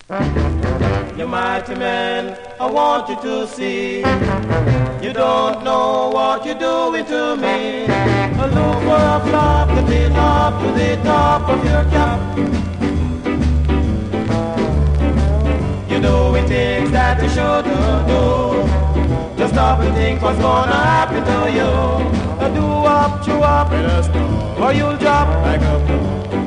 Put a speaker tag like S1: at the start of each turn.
S1: You mighty man, I want you to see. You don't know what you're doing to me. Look for a flop, get it up to the top of your cap. You're doing things that you shouldn't do. Just stop and think what's gonna happen to you. Do up, chew up, or you'll drop like a